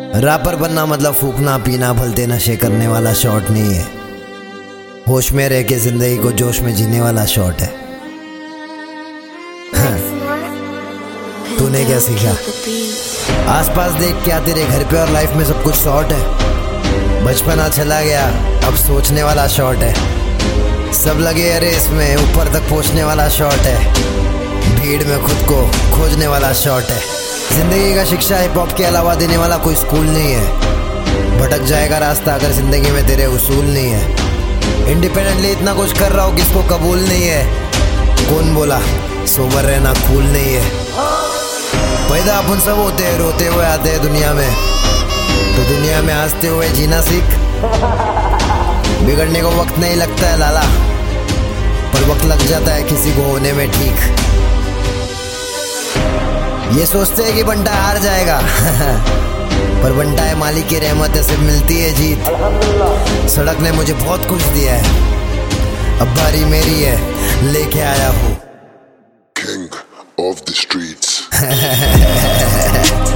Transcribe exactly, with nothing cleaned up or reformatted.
Wrapper बनना मतलब फूकना पीना भलते नशे करने वाला शॉट नहीं है। होश में रह के जिंदगी को जोश में जीने वाला शॉट है। हाँ। तूने क्या सीखा? आसपास देख क्या तेरे घर पे और लाइफ में सब कुछ शॉर्ट है। बचपना चला गया अब सोचने वाला शॉट है। सब लगे अरे इसमें ऊपर तक पहुंचने वाला शॉट है। भीड़ में खुद को खोजने वाला शॉट है। जिंदगी का शिक्षा हिप हॉप के अलावा देने वाला कोई स्कूल नहीं है। भटक जाएगा रास्ता अगर जिंदगी में तेरे उसूल नहीं है। इंडिपेंडेंटली इतना कुछ कर रहा हो किसको कबूल नहीं है। कौन बोला सोबर रहना कूल नहीं है। पैदा अपन सब होते हैं, रोते हुए आते हैं दुनिया में, तो दुनिया में हंसते हुए जीना सीख। बिगड़ने को वक्त नहीं लगता है लाला, पर वक्त लग जाता है किसी को होने में ठीक। ये सोचते हैं कि बंटा हार जाएगा पर बंटा है मालिक की रहमत से मिलती है जीत। सड़क ने मुझे बहुत कुछ दिया है, अब बारी मेरी है, लेके आया हूँ King of the streets.